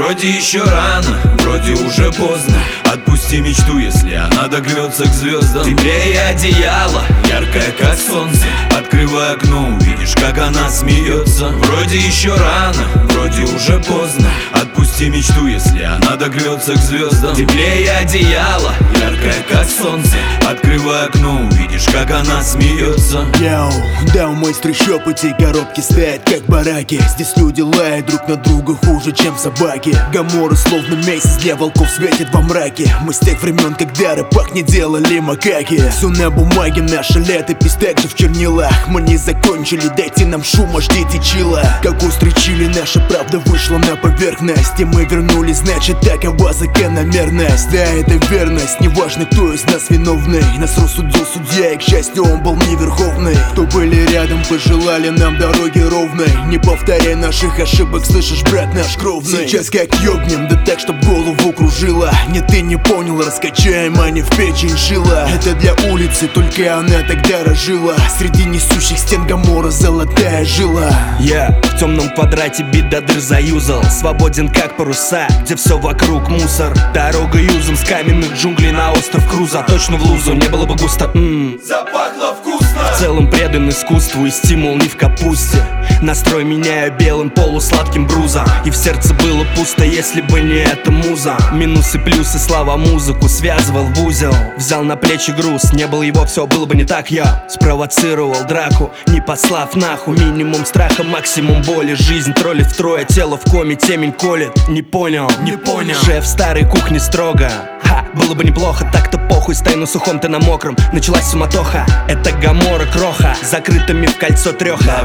Вроде еще рано, вроде уже поздно. Отпусти мечту, если она догрется к звездам. Теплее одеяло, яркое как солнце. Открывай окно, увидишь, как она смеется. Вроде еще рано, вроде уже поздно. Отпусти мечту, если она догрется к звездам. Теплее одеяло, яркое как солнце. Открывай окно, увидишь, как она смеется. Йоу, да, у мой трущоб эти коробки стоят как бараки. Здесь люди лают друг на друга хуже, чем собаки. Гоморра словно месяц для волков светит во мраке. Мы с тех времен, когда рэпак не делали макаки. Все на бумаге, наша летопись также в чернилах. Мы не закончили, дайте нам шума, ждите чила. Как устричили, наша правда вышла на поверхность. И мы вернулись, значит такова закономерность. Да, это верность, неважно кто из нас виновный. Нас рассудил судья, и к счастью он был не верховный. Кто были рядом, пожелали нам дороги ровной. Не повторяй наших ошибок, слышишь, брат наш кровный. Сейчас как ёбнем, да так, чтоб голову кружило. Не ты не понял, раскачаем, а не в печень шила. Это для улицы, только она тогда разжила. Среди несущих стен Гоморра золотая жила. Я в темном квадрате бит до дыр заюзал. Свободен как паруса, где все вокруг мусор. Дорога юзом с каменных джунглей на остров Круза. Точно в лузу, не было бы густо. Запахло вкусно. В целом предан искусству и стимул не в капусте. Настрой меняю белым полусладким брузом. И в сердце было пусто, если бы не эта муза. Минусы, плюсы, слава музыку связывал в узел. Взял на плечи груз, не был его, все было бы не так. Я спровоцировал драку, не послав нахуй. Минимум страха, максимум боли. Жизнь троллит втрое, тело в коме, темень колет. Не понял, не понял. Шеф старой кухни строго. Было бы неплохо, так-то похуй. Стою на сухом, ты на мокром. Началась суматоха. Это Гоморра кроха, закрытыми в кольцо треха.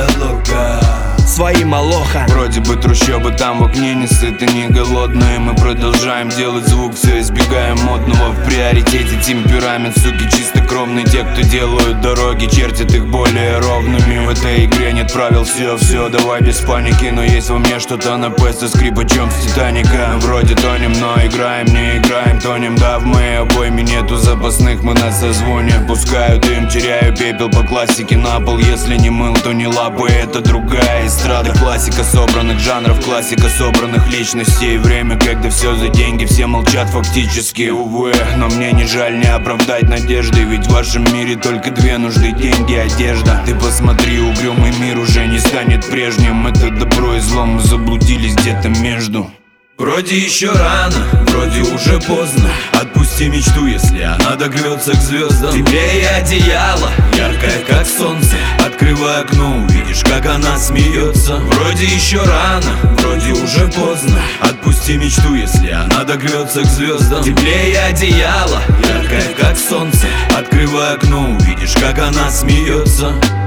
Свои малоха. Вроде бы трущобы, там в окне не сыты, не голодные. Мы продолжаем делать звук, все избегаем модного. В приоритете темперамент, суки чистокровные. Те, кто делают дороги, чертят их более ровными. В этой игре нет правил, все, давай без паники. Но есть во мне что-то на П со скрипачом с Титаника. Вроде тонем, но играем, не играем, тонем. Да, в моей обойме нету запасных, мы на созвоне. Пускаю дым, теряю пепел по классике на пол. Если не мыл, то не лапы, это другая эстрада. Классика собранных жанров, классика собранных личностей. Время, когда все за деньги, все молчат фактически, увы. Но мне не жаль не оправдать надежды. Ведь в вашем мире только две нужды: деньги, одежда. Ты посмотри, угрюмый мир уже не станет прежним. Это добро и зло, мы заблудились где-то между. Вроде еще рано, вроде уже поздно. Отпусти мечту, если она догрется к звездам. Теплее одеяло, яркое как солнце. Открывай окно, увидишь, как она смеется. Вроде еще рано, вроде уже поздно. Отпусти мечту, если она догрется к звездам. Теплее одеяло, яркое как солнце. Открывай окно, увидишь, как она смеется.